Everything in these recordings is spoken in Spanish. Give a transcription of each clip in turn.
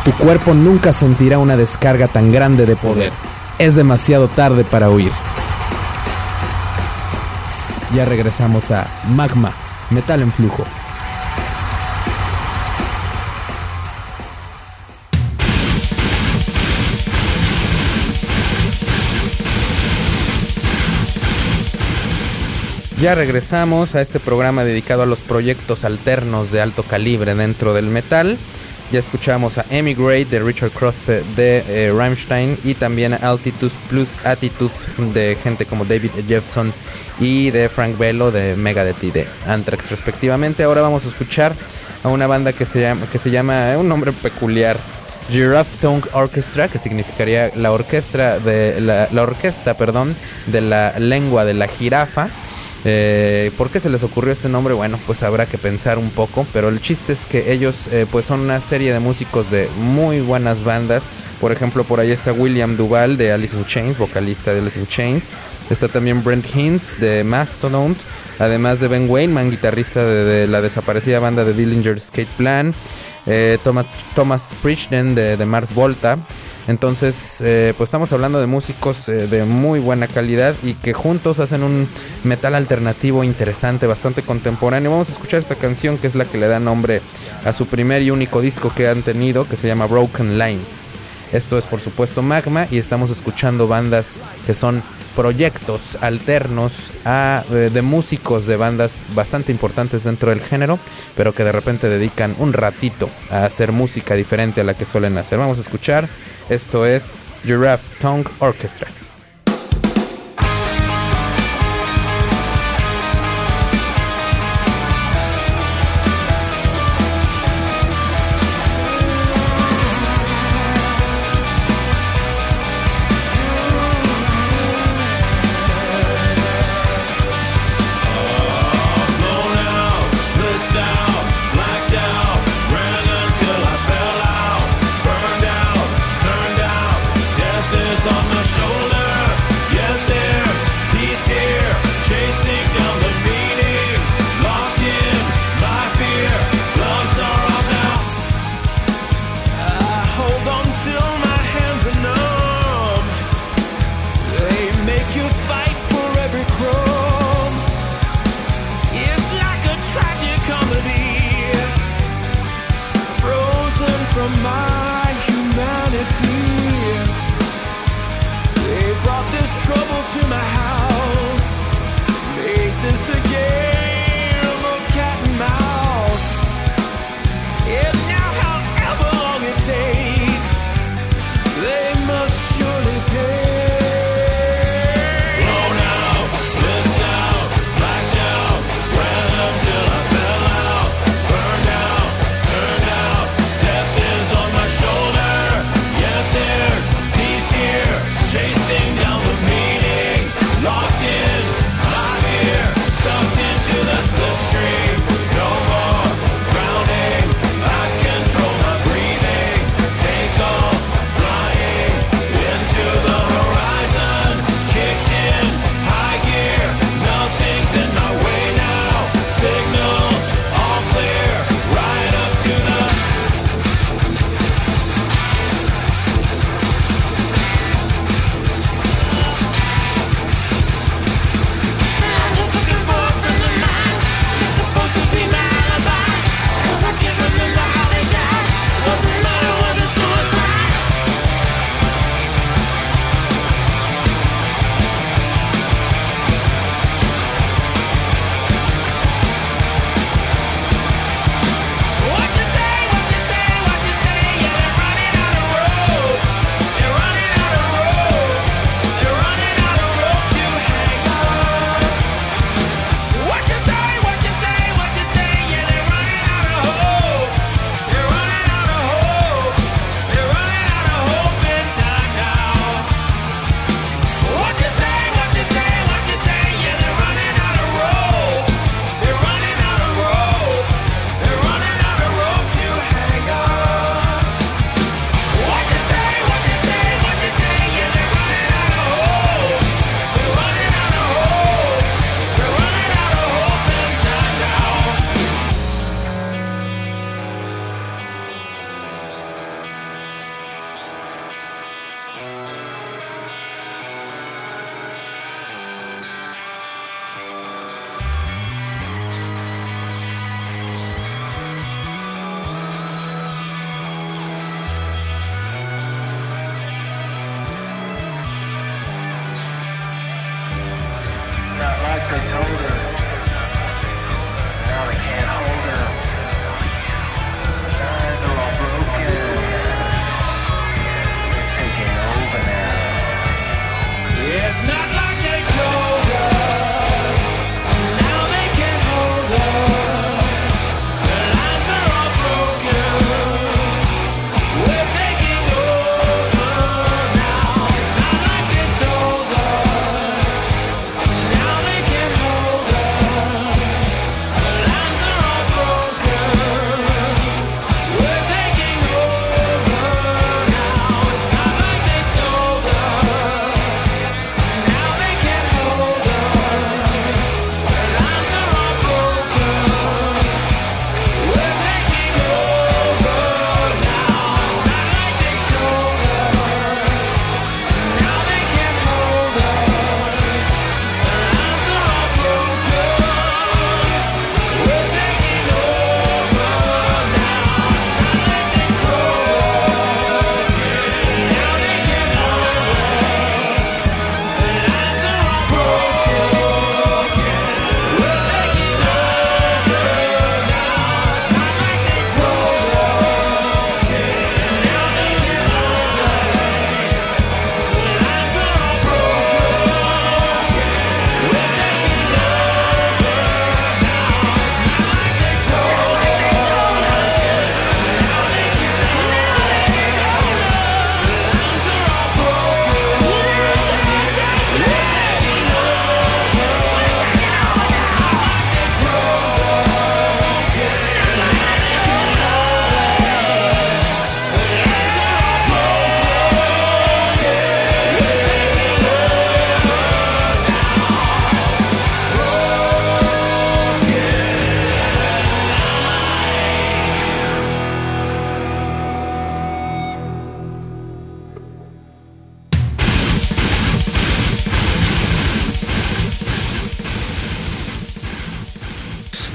Tu cuerpo nunca sentirá una descarga tan grande de poder. Es demasiado tarde para huir. Ya regresamos a Magma, Metal en Flujo. Ya regresamos a este programa dedicado a los proyectos alternos de alto calibre dentro del metal. Ya escuchamos a Emigrate de Richard Crosby de Rammstein y también a Altitude Plus Attitude de gente como David Jefferson y de Frank Bello de Megadeth y de Anthrax respectivamente. Ahora vamos a escuchar a una banda que se llama un nombre peculiar, Giraffe Tongue Orchestra, que significaría la orquesta de la lengua de la jirafa. ¿Por qué se les ocurrió este nombre? Bueno, pues habrá que pensar un poco, pero el chiste es que ellos pues son una serie de músicos de muy buenas bandas. Por ejemplo, por ahí está William Duval de Alice in Chains, vocalista de Alice in Chains. Está también Brent Hinds de Mastodon, además de Ben Weinman, guitarrista de la desaparecida banda de Dillinger Escape Plan. Thomas Pridgen de Mars Volta. Entonces, pues estamos hablando de músicos de muy buena calidad y que juntos hacen un metal alternativo interesante, bastante contemporáneo. Vamos a escuchar esta canción que es la que le da nombre a su primer y único disco que han tenido, que se llama Broken Lines. Esto es por supuesto Magma y estamos escuchando bandas que son proyectos alternos de músicos de bandas bastante importantes dentro del género, pero que de repente dedican un ratito a hacer música diferente a la que suelen hacer. Vamos a escuchar, esto es Giraffe Tongue Orchestra. On my shoulder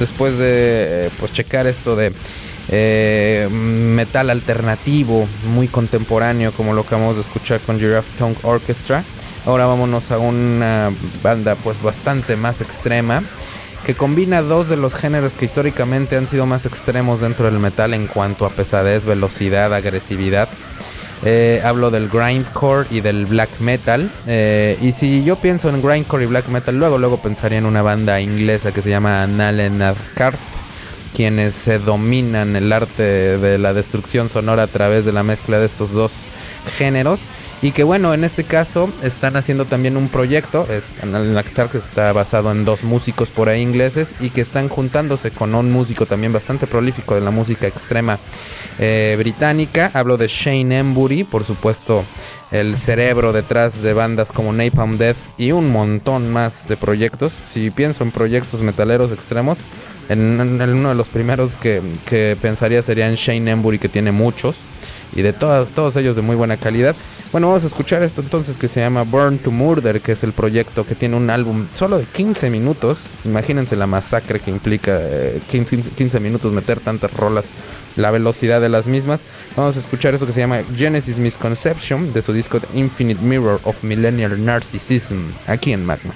después de pues checar esto de metal alternativo muy contemporáneo como lo que acabamos de escuchar con Giraffe Tongue Orchestra, ahora vámonos a una banda pues bastante más extrema que combina dos de los géneros que históricamente han sido más extremos dentro del metal en cuanto a pesadez, velocidad, agresividad. Hablo del grindcore y del black metal, y si yo pienso en grindcore y black metal, luego pensaría en una banda inglesa que se llama Nalen Adkard, quienes se dominan el arte de la destrucción sonora a través de la mezcla de estos dos géneros. Y que bueno, en este caso están haciendo también un proyecto, Nalen Adkard, que está basado en dos músicos por ahí ingleses y que están juntándose con un músico también bastante prolífico de la música extrema británica. Hablo de Shane Embury, por supuesto el cerebro detrás de bandas como Napalm Death y un montón más de proyectos. Si pienso en proyectos metaleros extremos, en uno de los primeros que pensaría sería en Shane Embury, que tiene muchos y de todos ellos de muy buena calidad. Bueno, vamos a escuchar esto entonces, que se llama Burn to Murder, que es el proyecto que tiene un álbum solo de 15 minutos. Imagínense la masacre que implica 15 minutos meter tantas rolas, la velocidad de las mismas. Vamos a escuchar esto que se llama Genesis Misconception, de su disco The Infinite Mirror of Millennial Narcissism, aquí en Magma.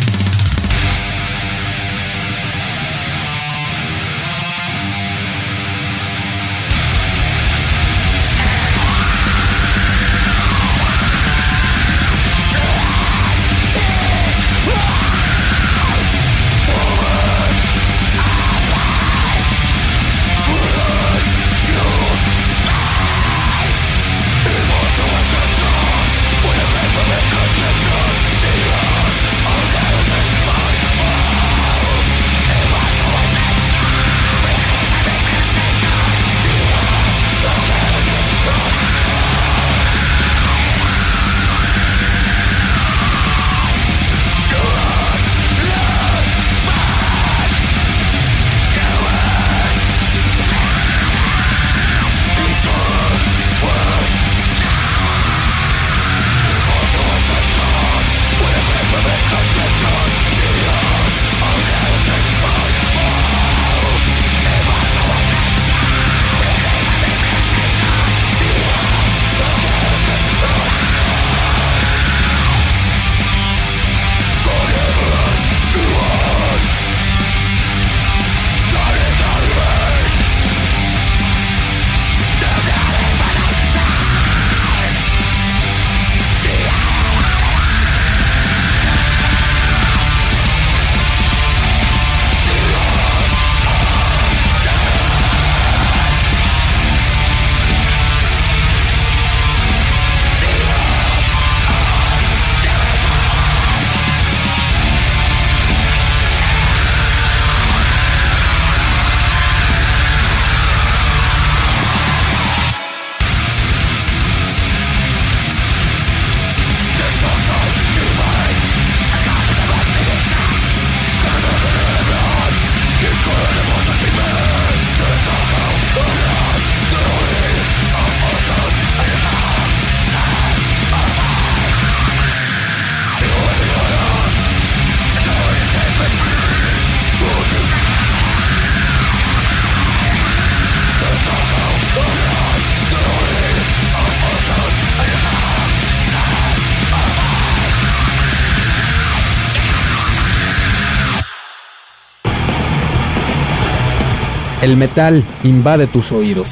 El metal invade tus oídos.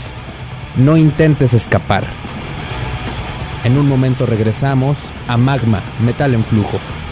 No intentes escapar. En un momento regresamos a Magma, Metal en Flujo.